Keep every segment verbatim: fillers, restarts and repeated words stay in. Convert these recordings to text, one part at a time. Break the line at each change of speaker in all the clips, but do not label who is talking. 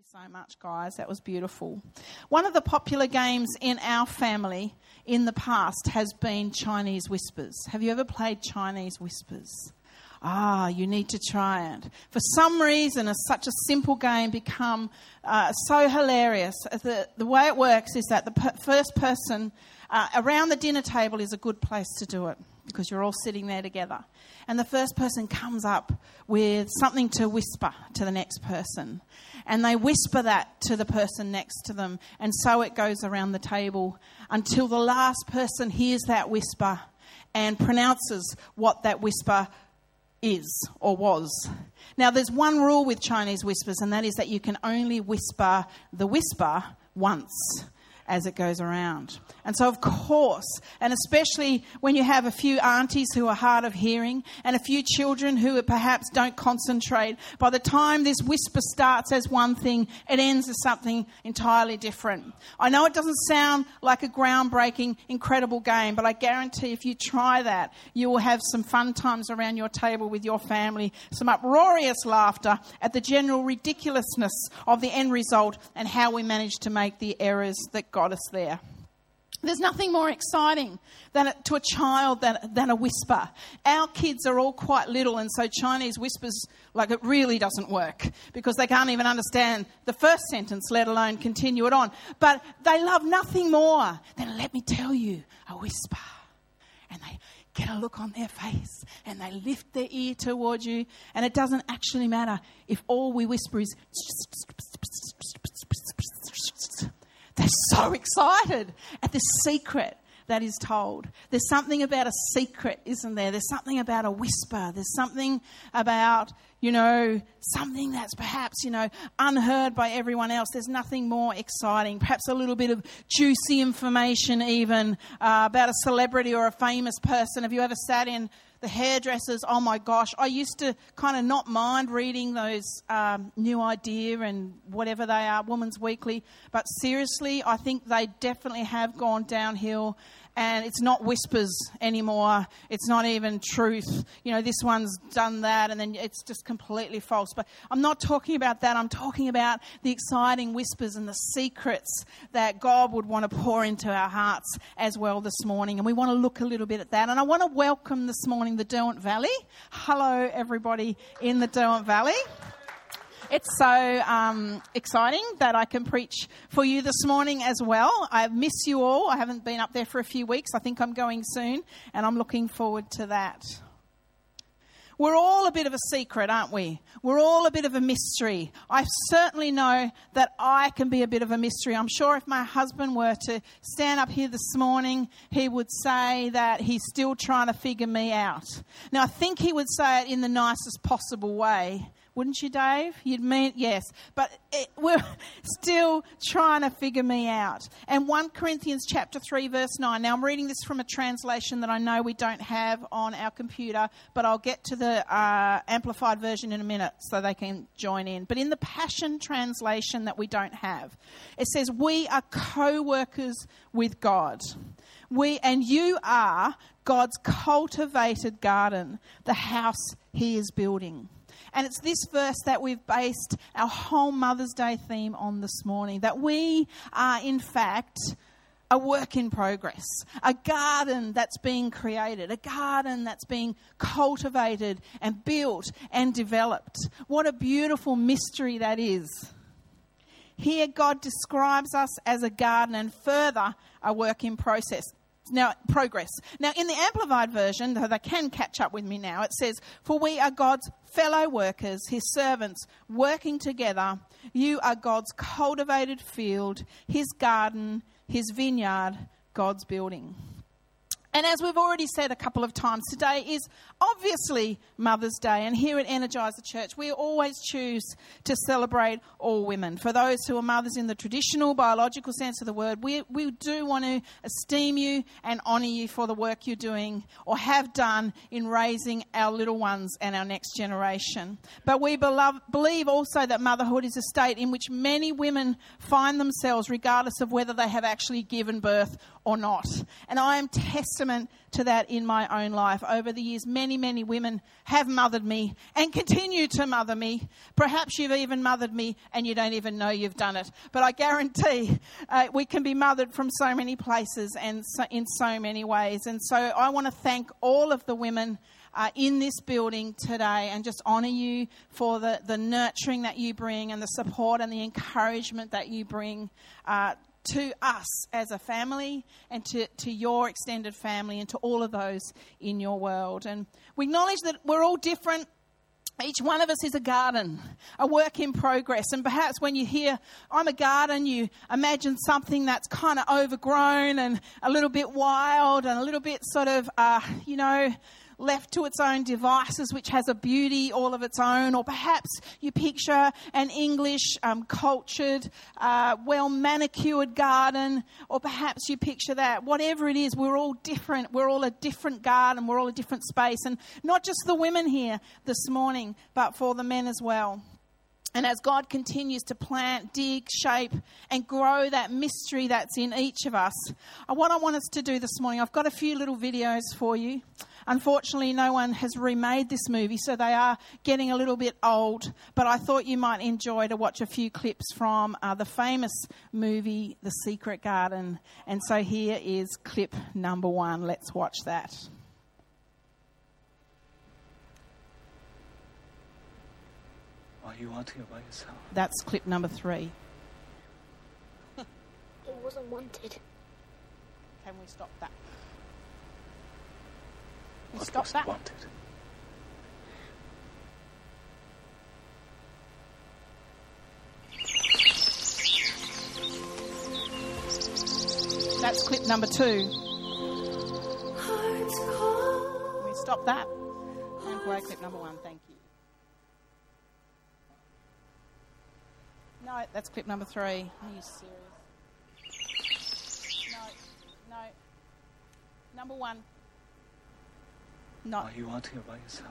so much, guys. That was beautiful. One of the popular games in our family in the past has been Chinese Whispers. Have you ever played Chinese Whispers? Ah, you need to try it. For some reason, it's such a simple game become uh, so hilarious. The, the way it works is that the per- first person uh, around the dinner table is a good place to do it because you're all sitting there together. And the first person comes up with something to whisper to the next person. And they whisper that to the person next to them. And so it goes around the table until the last person hears that whisper and pronounces what that whisper is or was. Now, there's one rule with Chinese Whispers, and that is that you can only whisper the whisper once as it goes around. And so, of course, and especially when you have a few aunties who are hard of hearing and a few children who perhaps don't concentrate, by the time this whisper starts as one thing, it ends as something entirely different. I know it doesn't sound like a groundbreaking, incredible game, but I guarantee if you try that, you will have some fun times around your table with your family, some uproarious laughter at the general ridiculousness of the end result and how we managed to make the errors that got us there. There's nothing more exciting than a, to a child than, than a whisper. Our kids are all quite little, and so Chinese Whispers, like, it really doesn't work because they can't even understand the first sentence, let alone continue it on. But they love nothing more than, let me tell you, a whisper. And they get a look on their face and they lift their ear towards you, and it doesn't actually matter if all we whisper is... They're so excited at the secret that is told. There's something about a secret, isn't there? There's something about a whisper. There's something about, you know, something that's perhaps, you know, unheard by everyone else. There's nothing more exciting. Perhaps a little bit of juicy information even uh, about a celebrity or a famous person. Have you ever sat in the hairdressers? Oh my gosh, I used to kind of not mind reading those um, New Idea and whatever they are, Woman's Weekly. But seriously, I think they definitely have gone downhill. And it's not whispers anymore. It's not even truth. You know, this one's done that and then it's just completely false. But I'm not talking about that. I'm talking about the exciting whispers and the secrets that God would want to pour into our hearts as well this morning. And we want to look a little bit at that. And I want to welcome this morning the Derwent Valley. Hello, everybody in the Derwent Valley. It's so um, exciting that I can preach for you this morning as well. I miss you all. I haven't been up there for a few weeks. I think I'm going soon, and I'm looking forward to that. We're all a bit of a secret, aren't we? We're all a bit of a mystery. I certainly know that I can be a bit of a mystery. I'm sure if my husband were to stand up here this morning, he would say that he's still trying to figure me out. Now, I think he would say it in the nicest possible way. Wouldn't you, Dave? You'd mean, yes. But it, we're still trying to figure me out. And First Corinthians chapter three, verse nine. Now, I'm reading this from a translation that I know we don't have on our computer, but I'll get to the uh, Amplified version in a minute so they can join in. But in the Passion translation that we don't have, it says, we are co-workers with God. We and you are God's cultivated garden, the house he is building. And it's this verse that we've based our whole Mother's Day theme on this morning, that we are, in fact, a work in progress, a garden that's being created, a garden that's being cultivated and built and developed. What a beautiful mystery that is. Here, God describes us as a garden and further a work in process. Now, progress. Now, in the Amplified version, though they can catch up with me now, it says, for we are God's fellow workers, his servants, working together. You are God's cultivated field, his garden, his vineyard, God's building. And as we've already said a couple of times, today is obviously Mother's Day. And here at Energizer Church, we always choose to celebrate all women. For those who are mothers in the traditional biological sense of the word, we, we do want to esteem you and honour you for the work you're doing or have done in raising our little ones and our next generation. But we belove, believe also that motherhood is a state in which many women find themselves regardless of whether they have actually given birth or not. And I am testifying testament to that in my own life. Over the years, many, many women have mothered me and continue to mother me. Perhaps you've even mothered me and you don't even know you've done it. But I guarantee uh, we can be mothered from so many places and so, in so many ways. And so I want to thank all of the women Uh, in this building today and just honour you for the, the nurturing that you bring and the support and the encouragement that you bring uh, to us as a family and to, to your extended family and to all of those in your world. And we acknowledge that we're all different. Each one of us is a garden, a work in progress. And perhaps when you hear, I'm a garden, you imagine something that's kind of overgrown and a little bit wild and a little bit sort of, uh, you know, left to its own devices, which has a beauty all of its own. Or perhaps you picture an English, um, cultured, uh, well-manicured garden. Or perhaps you picture that. Whatever it is, we're all different. We're all a different garden. We're all a different space. And not just the women here this morning, but for the men as well. And as God continues to plant, dig, shape, and grow that mystery that's in each of us, what I want us to do this morning, I've got a few little videos for you. Unfortunately, no one has remade this movie, so they are getting a little bit old. But I thought you might enjoy to watch a few clips from uh, the famous movie, The Secret Garden. And so here is clip number one. Let's watch that.
Why are you wanting it by yourself?
That's clip number three.
It wasn't wanted.
Can we stop that? Can we
What
stop
was
that?
wanted?
That's clip number two. Can we stop that? And play clip number one. Thank you. No, that's clip number three. Are you serious? No, no. Number one. Not.
Why are you wanting it by yourself?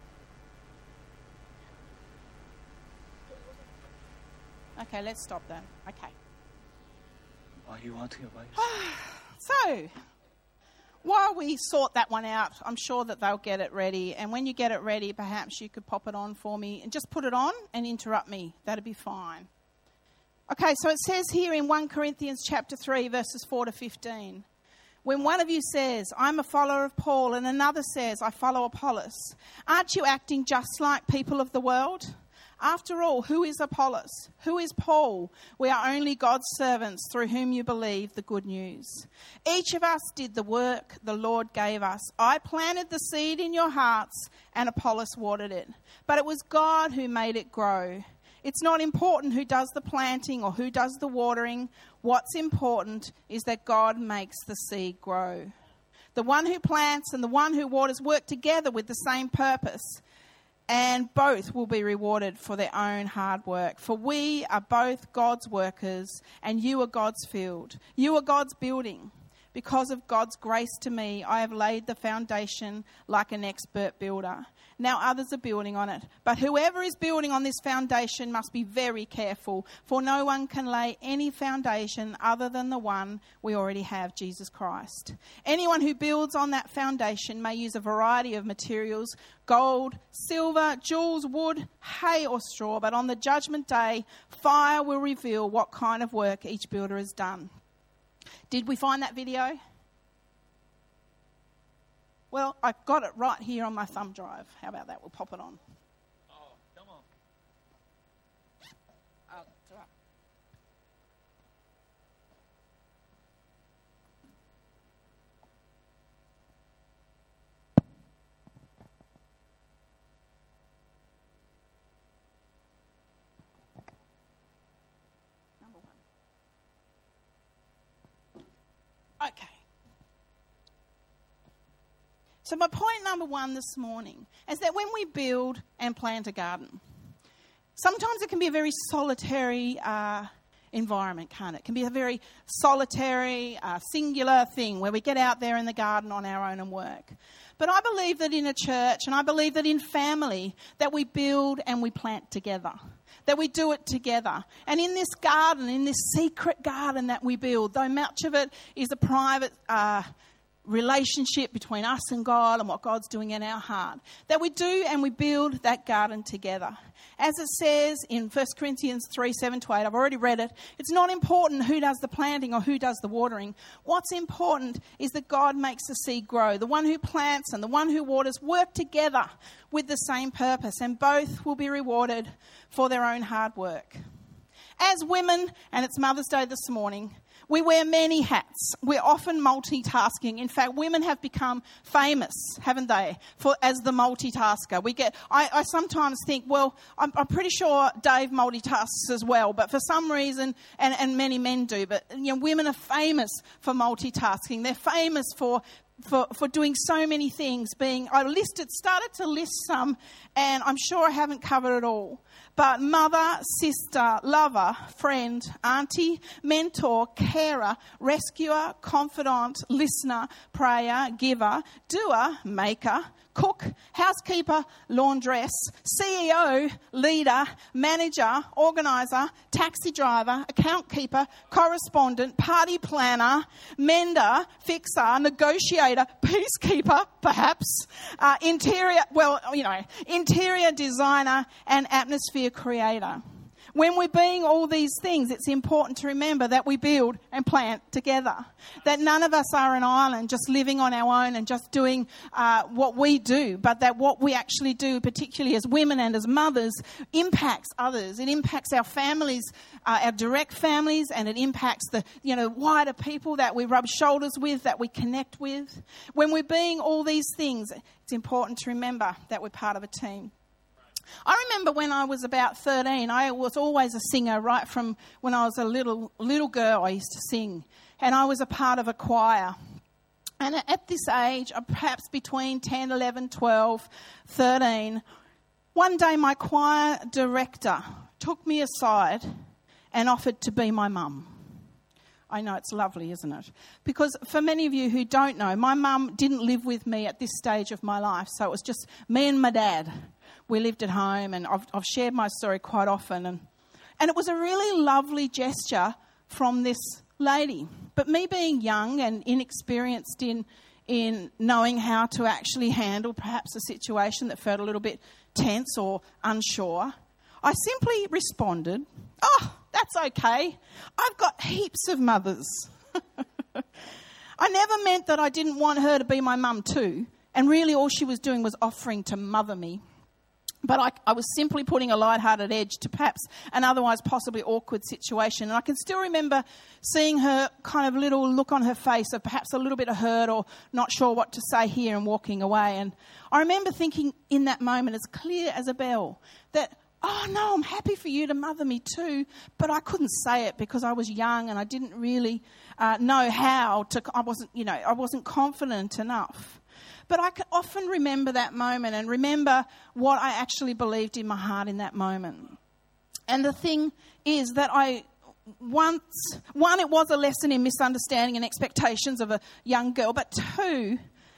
Okay, let's stop that. Okay.
Why are you wanting it by yourself?
So, while we sort that one out, I'm sure that they'll get it ready. And when you get it ready, perhaps you could pop it on for me and just put it on and interrupt me. That'd be fine. Okay, so it says here in First Corinthians chapter three, verses four to fifteen. When one of you says, I'm a follower of Paul, and another says, I follow Apollos, aren't you acting just like people of the world? After all, who is Apollos? Who is Paul? We are only God's servants through whom you believe the good news. Each of us did the work the Lord gave us. I planted the seed in your hearts, and Apollos watered it. But it was God who made it grow. It's not important who does the planting or who does the watering. What's important is that God makes the seed grow. The one who plants and the one who waters work together with the same purpose, and both will be rewarded for their own hard work. For we are both God's workers, and you are God's field. You are God's building. Because of God's grace to me, I have laid the foundation like an expert builder. Now others are building on it. But whoever is building on this foundation must be very careful, for no one can lay any foundation other than the one we already have, Jesus Christ. Anyone who builds on that foundation may use a variety of materials, gold, silver, jewels, wood, hay or straw, but on the judgment day, fire will reveal what kind of work each builder has done. Did we find that video? Well, I got it right here on my thumb drive. How about that? We'll pop it on.
Oh, come on.
Oh, it's all right. Number one. Okay. So my point number one this morning is that when we build and plant a garden, sometimes it can be a very solitary uh, environment, can't it? It can be a very solitary, uh, singular thing where we get out there in the garden on our own and work. But I believe that in a church, and I believe that in family, that we build and we plant together, that we do it together. And in this garden, in this secret garden that we build, though much of it is a private uh relationship between us and God and what God's doing in our heart. That we do and we build that garden together. As it says in First Corinthians three, seven to eight, I've already read it, it's not important who does the planting or who does the watering. What's important is that God makes the seed grow. The one who plants and the one who waters work together with the same purpose, and both will be rewarded for their own hard work. As women, and it's Mother's Day this morning, we wear many hats. We're often multitasking. In fact, women have become famous, haven't they, for as the multitasker. We get. I, I sometimes think, well, I'm, I'm pretty sure Dave multitasks as well, but for some reason, and, and many men do, but you know, women are famous for multitasking. They're famous for For, for doing so many things. Being, I listed, started to list some, and I'm sure I haven't covered it all. But mother, sister, lover, friend, auntie, mentor, carer, rescuer, confidant, listener, prayer, giver, doer, maker, cook, housekeeper, laundress, C E O, leader, manager, organiser, taxi driver, account keeper, correspondent, party planner, mender, fixer, negotiator, peacekeeper, perhaps, uh, interior, well, you know, interior designer and atmosphere creator. When we're being all these things, it's important to remember that we build and plant together. That none of us are an island just living on our own and just doing uh, what we do, but that what we actually do, particularly as women and as mothers, impacts others. It impacts our families, uh, our direct families, and it impacts the you know wider people that we rub shoulders with, that we connect with. When we're being all these things, it's important to remember that we're part of a team. I remember when I was about thirteen, I was always a singer right from when I was a little little girl. I used to sing, and I was a part of a choir. And at this age, perhaps between ten, eleven, twelve, thirteen, one day my choir director took me aside and offered to be my mum. I know, it's lovely, isn't it? Because for many of you who don't know, my mum didn't live with me at this stage of my life, so it was just me and my dad. We lived at home, and I've, I've shared my story quite often. And, and it was a really lovely gesture from this lady. But me being young and inexperienced in, in knowing how to actually handle perhaps a situation that felt a little bit tense or unsure, I simply responded, "Oh, that's okay. I've got heaps of mothers." I never meant that I didn't want her to be my mum too. And really all she was doing was offering to mother me. But I, I was simply putting a lighthearted edge to perhaps an otherwise possibly awkward situation. And I can still remember seeing her kind of little look on her face of perhaps a little bit of hurt or not sure what to say here and walking away. And I remember thinking in that moment, as clear as a bell, that, oh no, I'm happy for you to mother me too. But I couldn't say it because I was young and I didn't really uh, know how to, I wasn't, you know, I wasn't confident enough. But I can often remember that moment and remember what I actually believed in my heart in that moment. And the thing is that I once, one, it was a lesson in misunderstanding and expectations of a young girl. But two,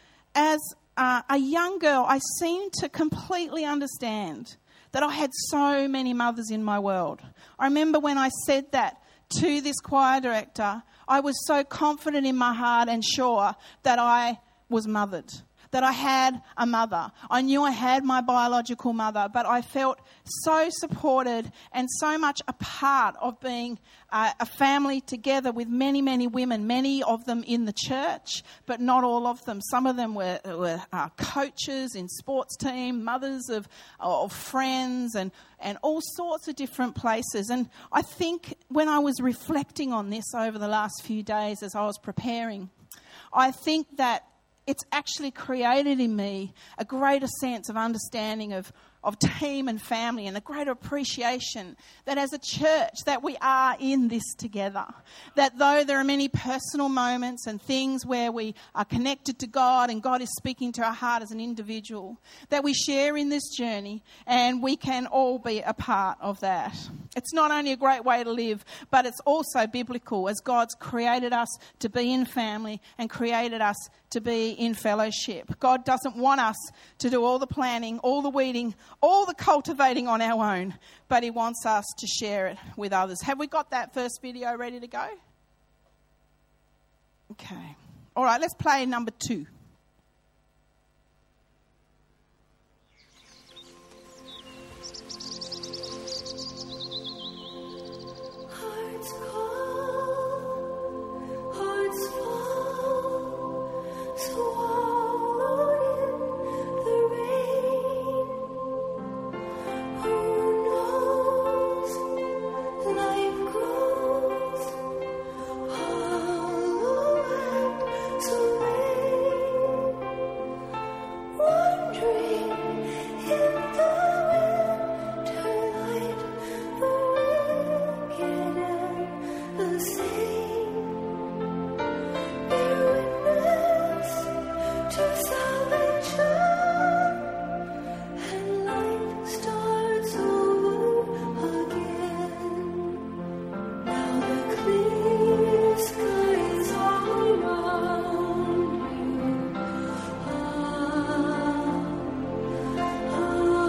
as uh, a young girl, I seemed to completely understand that I had so many mothers in my world. I remember when I said that to this choir director, I was so confident in my heart and sure that I was mothered. That I had a mother. I knew I had my biological mother, but I felt so supported and so much a part of being uh, a family together with many, many women, many of them in the church, but not all of them. Some of them were, were uh, coaches in sports team, mothers of, of friends and, and all sorts of different places. And I think when I was reflecting on this over the last few days as I was preparing, I think that it's actually created in me a greater sense of understanding of, of team and family and a greater appreciation that as a church that we are in this together. That though there are many personal moments and things where we are connected to God and God is speaking to our heart as an individual, that we share in this journey and we can all be a part of that. It's not only a great way to live, but it's also biblical as God's created us to be in family and created us to be in fellowship. God doesn't want us to do all the planning, all the weeding, all the cultivating on our own, but he wants us to share it with others. Have we got that first video ready to go? Okay. All right, let's play number two.
Hearts call, hearts fall, swallowed in the rain. Who knows? Life grows hollow and serene, wandering in the winter light, the wicked and the sane. Bear witness to salvation, and life starts over again. Now the clear skies all around you. Ah, ah.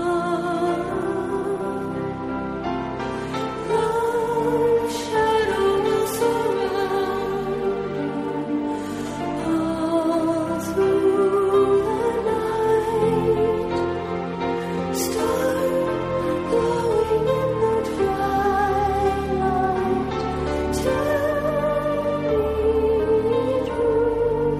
Love shadows surround you all through the night. Star glowing in the twilight, tell me true.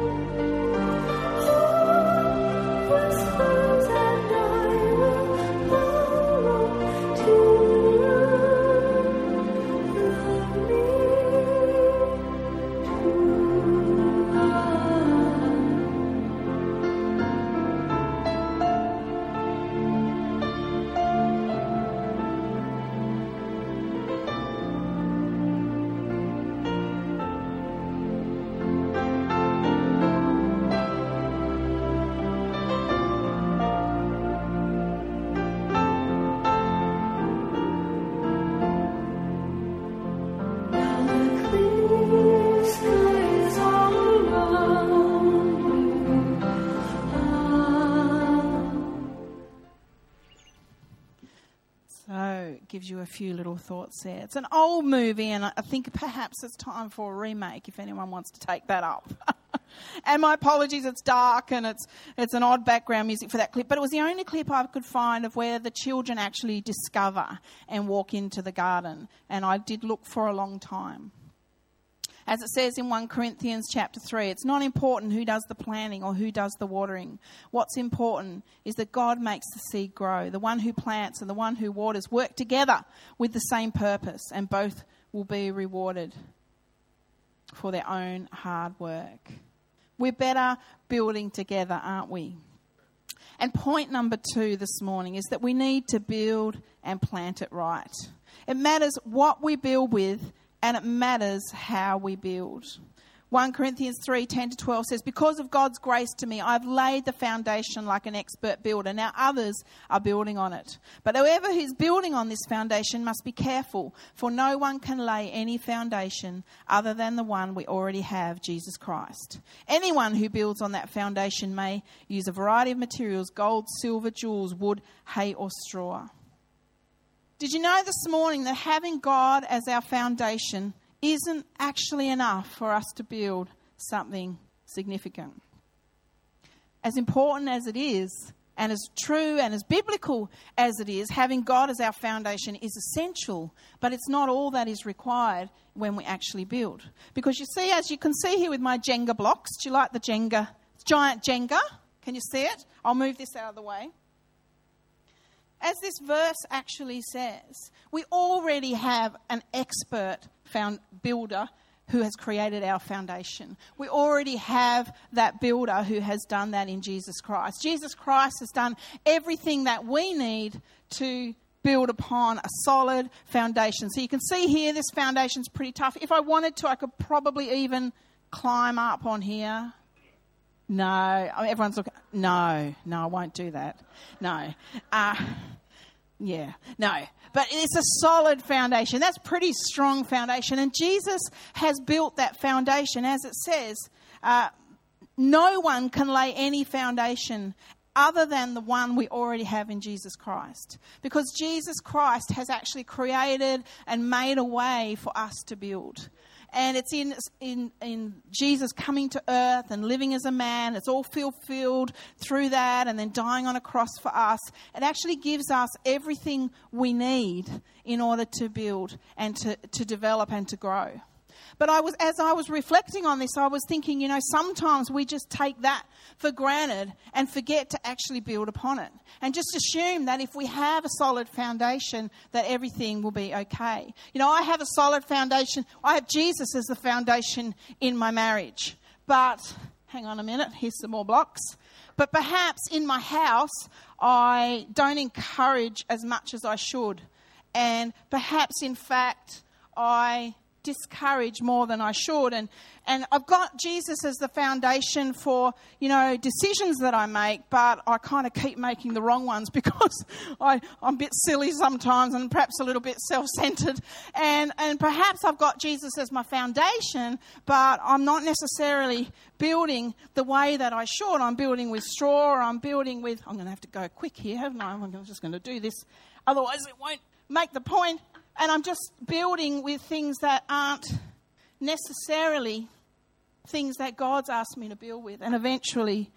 Hope whispers and I will follow to you. Love me Now the clear skies all around you. Ah.
So, it gives you a few little thoughts there. It's an old movie, and I I think perhaps it's time for a remake if anyone wants to take that up. And my apologies, it's dark and it's it's an odd background music for that clip, but it was the only clip I could find of where the children actually discover and walk into the garden, and I did look for a long time. As it says in First Corinthians chapter three, it's not important who does the planting or who does the watering. What's important is that God makes the seed grow. The one who plants and the one who waters work together with the same purpose, and both will be rewarded for their own hard work. We're better building together, aren't we? And point number two this morning is that we need to build and plant it right. It matters what we build with, and it matters how we build. First Corinthians three, ten to twelve says, because of God's grace to me, I've laid the foundation like an expert builder. Now others are building on it. But whoever is building on this foundation must be careful, for no one can lay any foundation other than the one we already have, Jesus Christ. Anyone who builds on that foundation may use a variety of materials, gold, silver, jewels, wood, hay or straw. Did you know this morning that having God as our foundation isn't actually enough for us to build something significant? As important as it is, and as true and as biblical as it is, having God as our foundation is essential, but it's not all that is required when we actually build. Because you see, as you can see here with my Jenga blocks, do you like the Jenga, giant Jenga? Can you see it? I'll move this out of the way. As this verse actually says, we already have an expert found builder who has created our foundation. We already have that builder who has done that in Jesus Christ. Jesus Christ has done everything that we need to build upon a solid foundation. So you can see here, this foundation's pretty tough. If I wanted to, I could probably even climb up on here. No, everyone's looking. No, no, I won't do that. No. Uh, yeah, no. But it's a solid foundation. That's pretty strong foundation. And Jesus has built that foundation. As it says, uh, no one can lay any foundation other than the one we already have in Jesus Christ. Because Jesus Christ has actually created and made a way for us to build. and it's in, in, in Jesus coming to earth and living as a man. It's all fulfilled through that, and then dying on a cross for us. It actually gives us everything we need in order to build and to, to develop and to grow. But I was, as I was reflecting on this, I was thinking, you know, sometimes we just take that for granted and forget to actually build upon it. And just assume that if we have a solid foundation, that everything will be okay. You know, I have a solid foundation. I have Jesus as the foundation in my marriage. But, hang on a minute, here's some more blocks. But perhaps in my house, I don't encourage as much as I should. And perhaps, in fact, I discourage more than I should, and and I've got Jesus as the foundation for, you know, decisions that I make, but I kind of keep making the wrong ones because I, I'm a bit silly sometimes and perhaps a little bit self-centered, and and perhaps I've got Jesus as my foundation, but I'm not necessarily building the way that I should. I'm building with straw, or I'm building with, I'm going to have to go quick here, haven't I? I'm just going to do this, otherwise it won't make the point. And I'm just building with things that aren't necessarily things that God's asked me to build with. And eventually,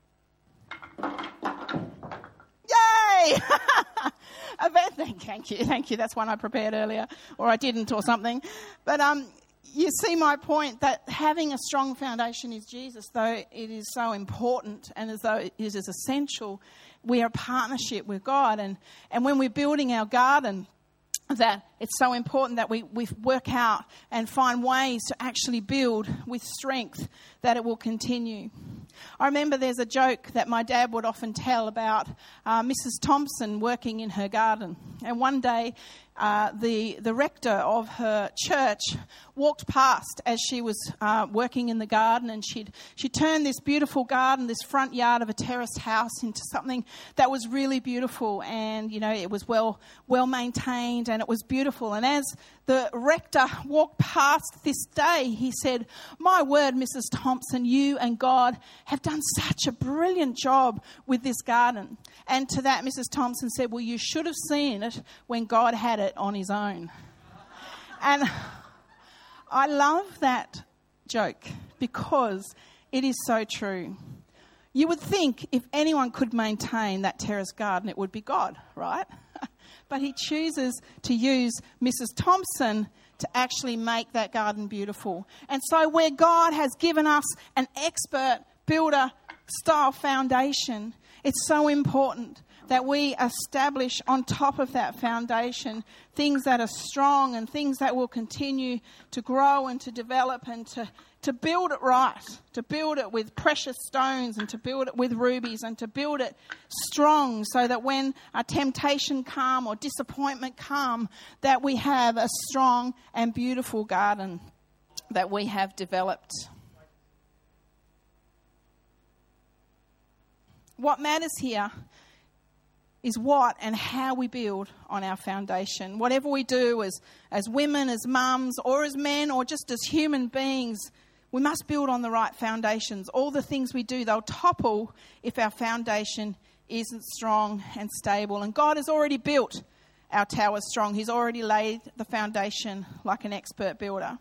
yay! Thank you, thank you. That's one I prepared earlier, or I didn't, or something. But um, you see my point, that having a strong foundation is Jesus, though it is so important and as though it is essential. We are a partnership with God. And, and when we're building our garden, that it's so important that we, we work out and find ways to actually build with strength, that it will continue. I remember there's a joke that my dad would often tell about uh, Missus Thompson working in her garden. And one day uh, the, the rector of her church walked past as she was uh, working in the garden, and she'd, she turned this beautiful garden, this front yard of a terraced house, into something that was really beautiful. And, you know, it was well, well maintained and it was beautiful. And as the rector walked past this day, he said, "My word, Missus Thompson, you and God have done such a brilliant job with this garden." And to that, Missus Thompson said, "Well, you should have seen it when God had it on his own." And I love that joke because it is so true. You would think if anyone could maintain that terraced garden, it would be God, right? But he chooses to use Missus Thompson to actually make that garden beautiful. And so where God has given us an expert builder style foundation, it's so important that we establish on top of that foundation things that are strong and things that will continue to grow and to develop, and to, to build it right, to build it with precious stones, and to build it with rubies, and to build it strong, so that when a temptation come or disappointment come, that we have a strong and beautiful garden that we have developed. What matters here is what and how we build on our foundation. Whatever we do as, as women, as mums, or as men, or just as human beings, we must build on the right foundations. All the things we do, they'll topple if our foundation isn't strong and stable. And God has already built our tower strong. He's already laid the foundation like an expert builder.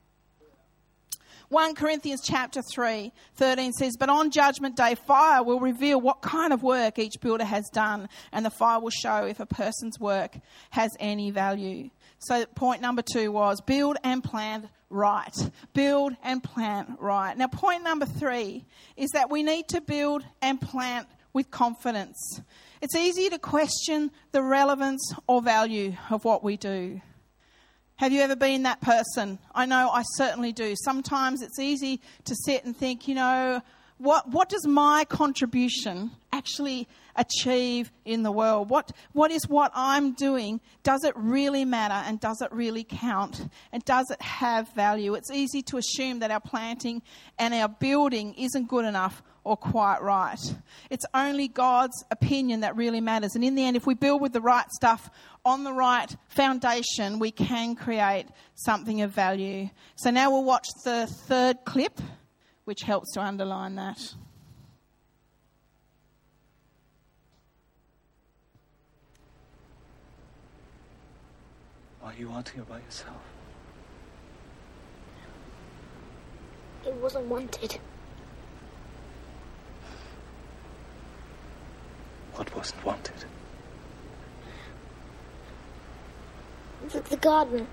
First Corinthians chapter three, thirteen says, "But on judgment day, fire will reveal what kind of work each builder has done, and the fire will show if a person's work has any value." So point number two was build and plant right. Build and plant right. Now point number three is that we need to build and plant with confidence. It's easy to question the relevance or value of what we do. Have you ever been that person? I know I certainly do. Sometimes it's easy to sit and think, you know, what what does my contribution actually achieve in the world? What what is what I'm doing? Does it really matter, and does it really count? And does it have value? It's easy to assume that our planting and our building isn't good enough or quite right. It's only God's opinion that really matters. And in the end, if we build with the right stuff on the right foundation, we can create something of value. So now we'll watch the third clip, which helps to underline that.
Why are you wanting it by yourself?
It wasn't wanted.
What wasn't wanted?
The, the garden.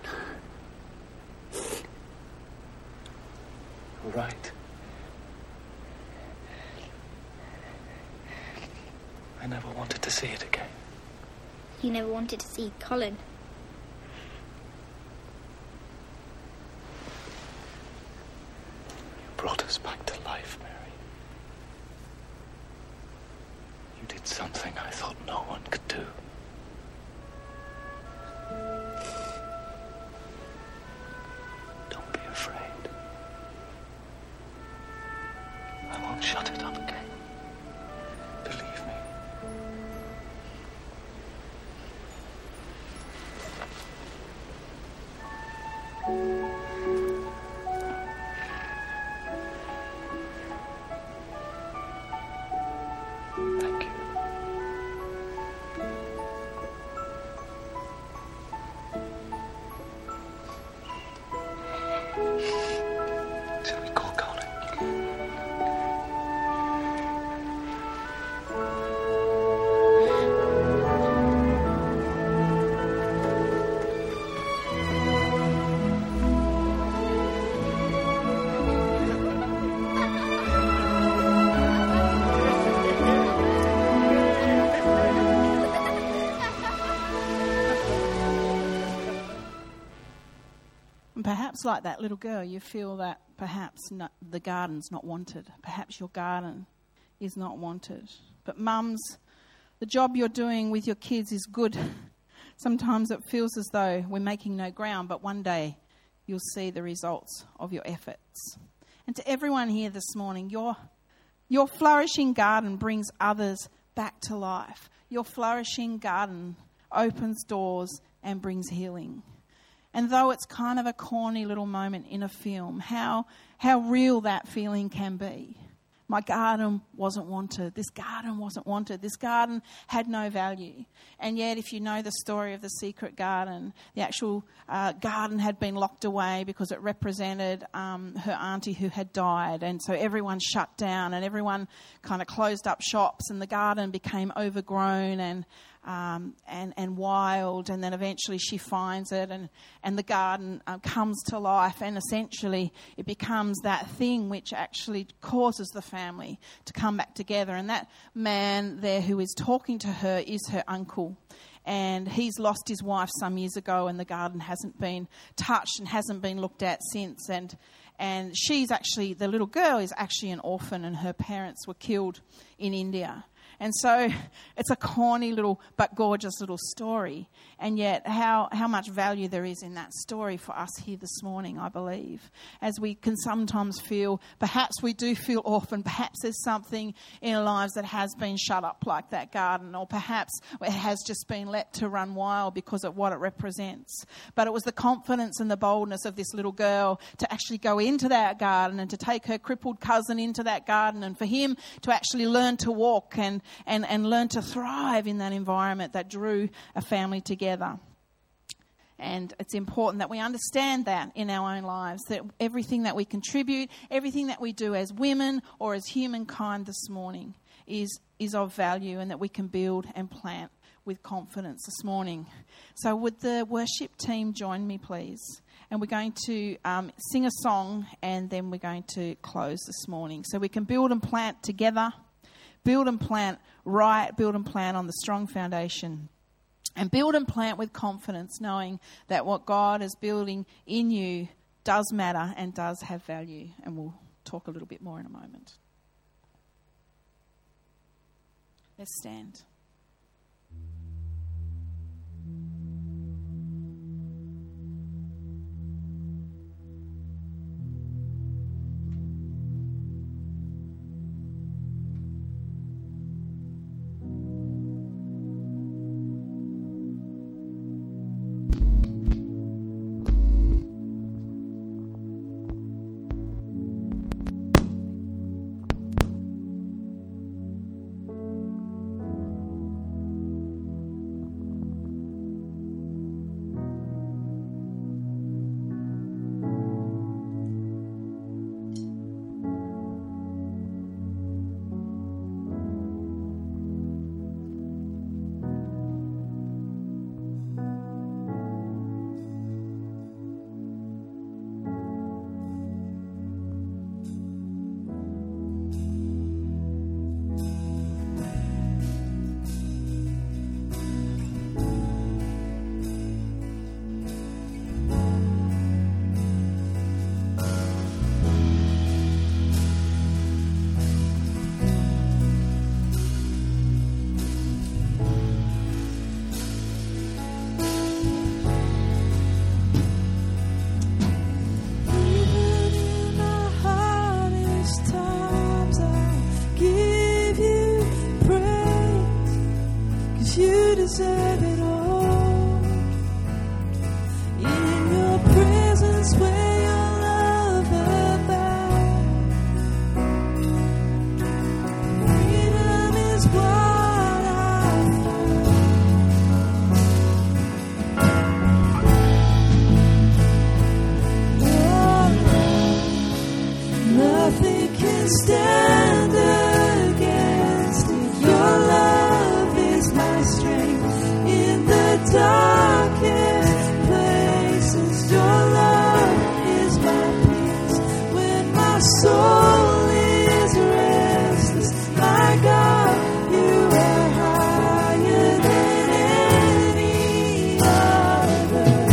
Right. I never wanted to see it again.
You never wanted to see Colin.
You brought us back to life, Mary. You did something I thought no one could do. Don't be afraid. I won't shut it up again. Believe me. Thank you. Shall we call Colin?
And perhaps like that little girl, you feel that perhaps not, the garden's not wanted. Perhaps your garden is not wanted. But mums, the job you're doing with your kids is good. Sometimes it feels as though we're making no ground, but one day you'll see the results of your efforts. And to everyone here this morning, your, your flourishing garden brings others back to life. Your flourishing garden opens doors and brings healing. And though it's kind of a corny little moment in a film, how how real that feeling can be. My garden wasn't wanted. This garden wasn't wanted. This garden had no value. And yet, if you know the story of the secret garden, the actual uh, garden had been locked away because it represented um, her auntie who had died. And so everyone shut down and everyone kind of closed up shops, and the garden became overgrown and Um, and, and wild, and then eventually she finds it, and, and the garden uh, comes to life, and essentially it becomes that thing which actually causes the family to come back together. And that man there who is talking to her is her uncle, and he's lost his wife some years ago, and the garden hasn't been touched and hasn't been looked at since. And and she's actually, the little girl is actually an orphan, and her parents were killed in India. And so it's a corny little but gorgeous little story. And yet how, how much value there is in that story for us here this morning, I believe. As we can sometimes feel, perhaps we do feel orphaned, perhaps there's something in our lives that has been shut up like that garden, or perhaps it has just been let to run wild because of what it represents. But it was the confidence and the boldness of this little girl to actually go into that garden and to take her crippled cousin into that garden, and for him to actually learn to walk and And, and learn to thrive in that environment that drew a family together. And it's important that we understand that in our own lives, that everything that we contribute, everything that we do as women or as humankind this morning is, is of value, and that we can build and plant with confidence this morning. So would the worship team join me, please? And we're going to um, sing a song, and then we're going to close this morning. So we can build and plant together. Build and plant right, build and plant on the strong foundation. And build and plant with confidence, knowing that what God is building in you does matter and does have value. And we'll talk a little bit more in a moment. Let's stand.
deserve it all. In your presence where your love abounds, freedom is what I found. Oh, nothing can stand against it. Your love is my strength in the darkest places. Your love is my peace when my soul is restless. My God, you are higher than any other.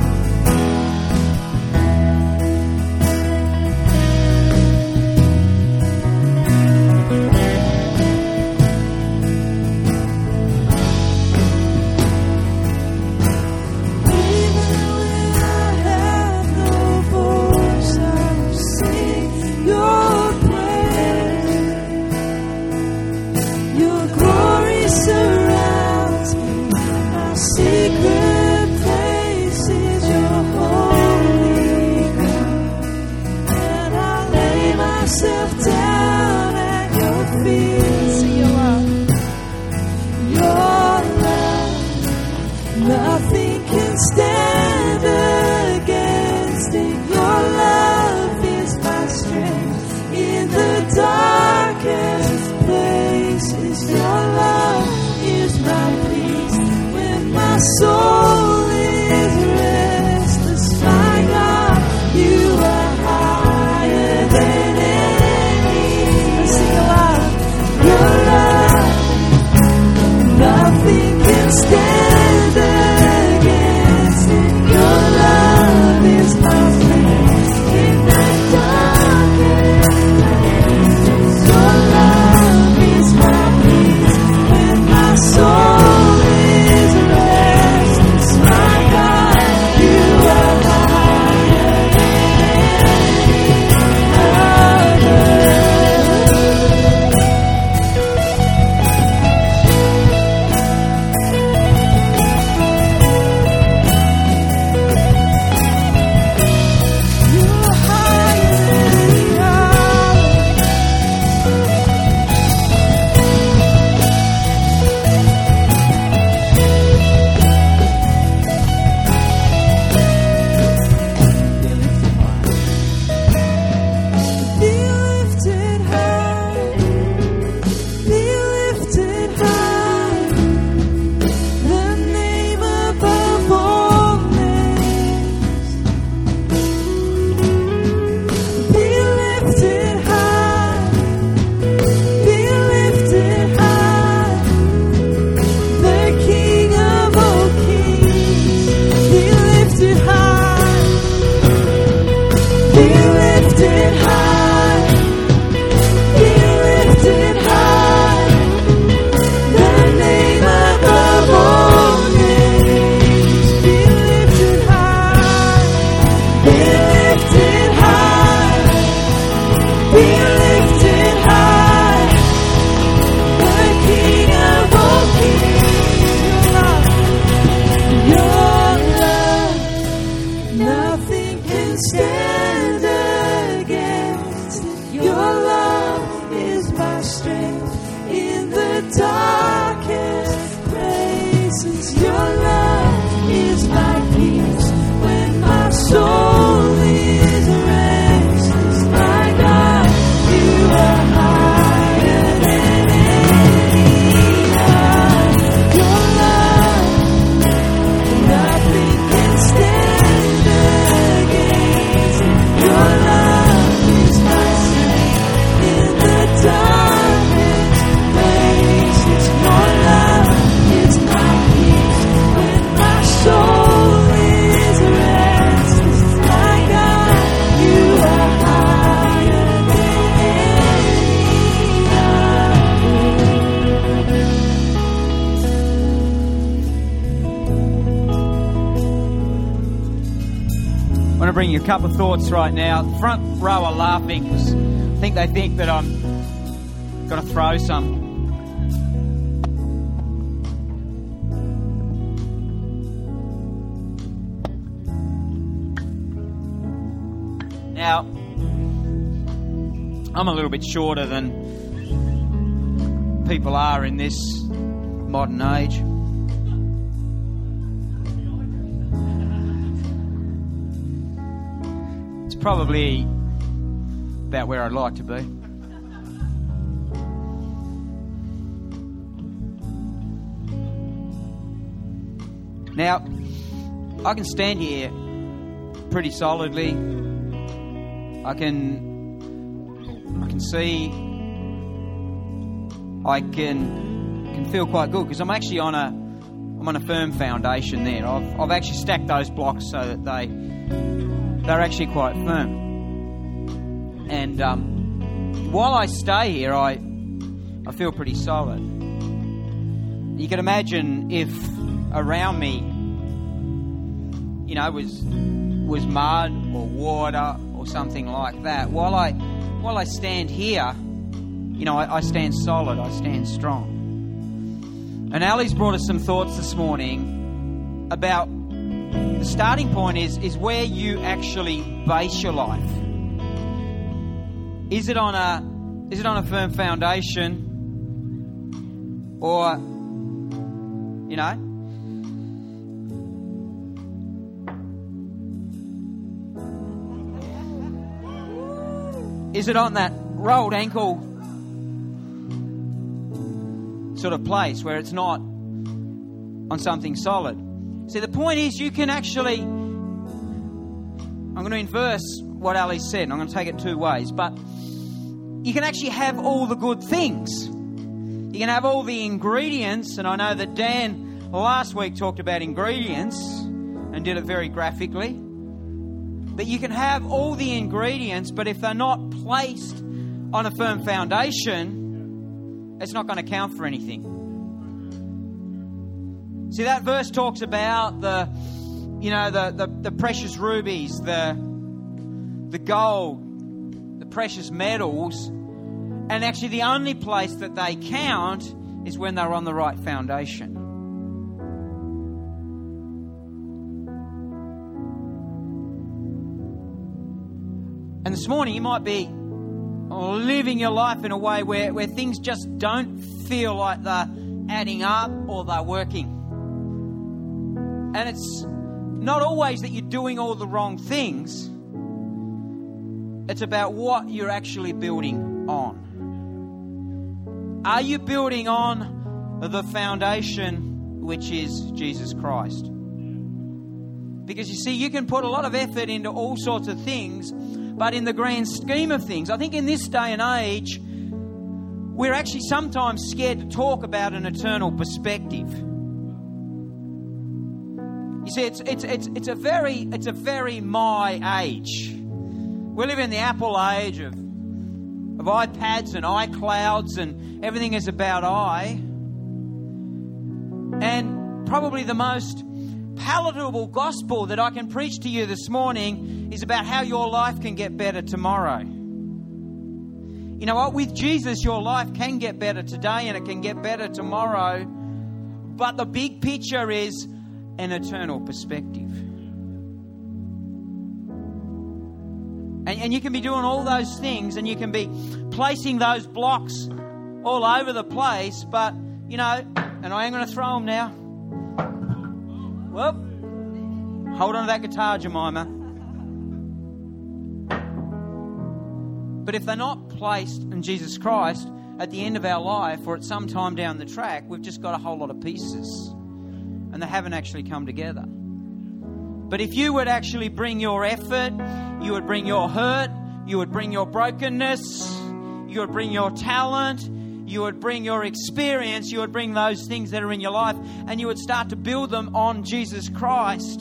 Nothing can stand against it. Your love is my strength in the darkest places. Your love is my peace when my soul is restless. My God, you are higher than any. Sing aloud. Your love, nothing can stand.
to bring you a couple of thoughts right now. The front row are laughing because I think they think that I'm going to throw some. Now, I'm a little bit shorter than people are in this modern age. It's probably about where I'd like to be. Now, I can stand here pretty solidly. I can, I can see. I can can feel quite good because I'm actually on a, I'm on a firm foundation there. I've I've actually stacked those blocks so that they they're actually quite firm. And um, while I stay here, I I feel pretty solid. You can imagine if around me, you know, was was mud or water or something like that. While I while I stand here, you know, I, I stand solid. I stand strong. And Ali's brought us some thoughts this morning about the starting point is is where you actually base your life. Is it on a is it on a firm foundation, or you know? Is it on that rolled ankle sort of place where it's not on something solid? See, the point is you can actually... I'm going to inverse what Ali said, and I'm going to take it two ways. But you can actually have all the good things. You can have all the ingredients, and I know that Dan last week talked about ingredients and did it very graphically. But you can have all the ingredients, but if they're not placed on a firm foundation, it's not going to count for anything. See, that verse talks about the, you know, the, the, the precious rubies, the, the gold, the precious metals. And actually the only place that they count is when they're on the right foundation. And this morning you might be living your life in a way where, where things just don't feel like they're adding up or they're working. And it's not always that you're doing all the wrong things. It's about what you're actually building on. Are you building on the foundation, which is Jesus Christ? Because you see, you can put a lot of effort into all sorts of things, but in the grand scheme of things, I think in this day and age, we're actually sometimes scared to talk about an eternal perspective. You see, it's it's it's it's a very it's a very my age. We live in the Apple age of of iPads and iClouds, and everything is about I. And probably the most palatable gospel that I can preach to you this morning is about how your life can get better tomorrow. You know what? With Jesus, your life can get better today and it can get better tomorrow. But the big picture is an eternal perspective. And, and you can be doing all those things and you can be placing those blocks all over the place, but, you know, and I am going to throw them now. Whoop. Hold on to that guitar, Jemima. But if they're not placed in Jesus Christ at the end of our life or at some time down the track, we've just got a whole lot of pieces and they haven't actually come together. But if you would actually bring your effort, you would bring your hurt, you would bring your brokenness, you would bring your talent, you would bring your experience, you would bring those things that are in your life, and you would start to build them on Jesus Christ.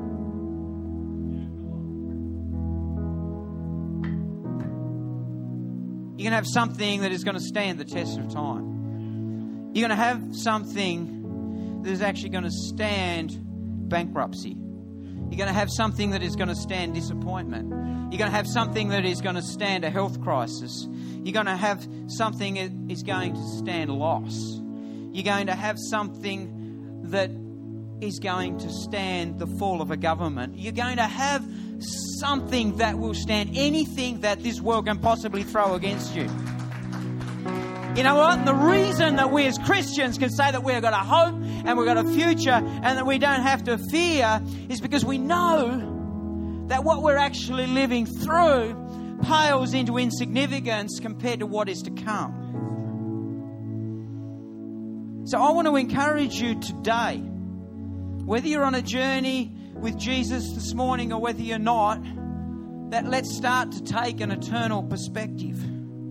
You're going to have something that is going to stand the test of time. You're going to have something that is actually going to stand bankruptcy. You're going to have something that is going to stand disappointment. You're going to have something that is going to stand a health crisis. You're going to have something that is going to stand loss. You're going to have something that is going to stand the fall of a government. You're going to have something that will stand anything that this world can possibly throw against you. You know what? And the reason that we as Christians can say that we've got a hope and we've got a future and that we don't have to fear is because we know that what we're actually living through pales into insignificance compared to what is to come. So I want to encourage you today, whether you're on a journey with Jesus this morning or whether you're not, that let's start to take an eternal perspective.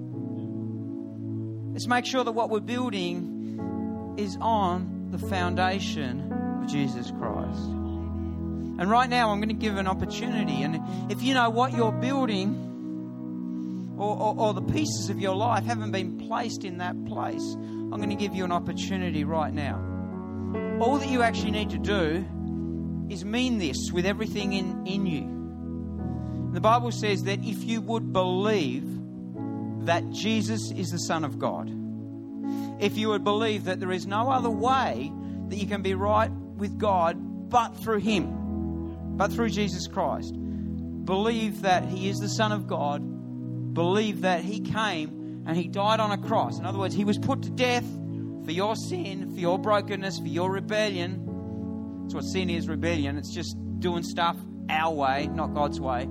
Let's make sure that what we're building is on the foundation of Jesus Christ. And right now I'm going to give an opportunity. And if you know what you're building or, or, or the pieces of your life haven't been placed in that place, I'm going to give you an opportunity right now. All that you actually need to do is mean this with everything in, in you. The Bible says that if you would believe that Jesus is the Son of God, if you would believe that there is no other way that you can be right with God but through Him, but through Jesus Christ, believe that He is the Son of God, believe that He came and He died on a cross. In other words, He was put to death for your sin, for your brokenness, for your rebellion. That's what sin is, rebellion. It's just doing stuff our way, not God's way.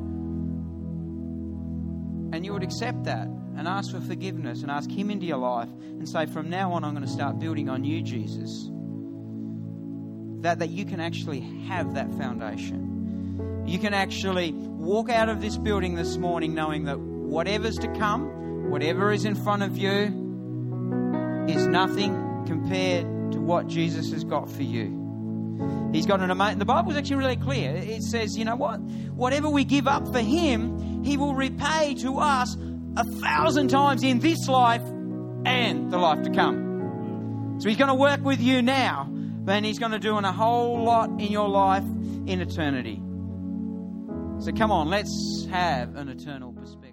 And you would accept that and ask for forgiveness and ask Him into your life and say, from now on, I'm going to start building on you, Jesus. That, that you can actually have that foundation. You can actually walk out of this building this morning knowing that whatever's to come, whatever is in front of you, is nothing compared to what Jesus has got for you. He's got an amazing... The Bible's actually really clear. It says, you know what? Whatever we give up for Him, He will repay to us a thousand times in this life and the life to come. So He's going to work with you now, then He's going to do a whole lot in your life in eternity. So come on, let's have an eternal perspective.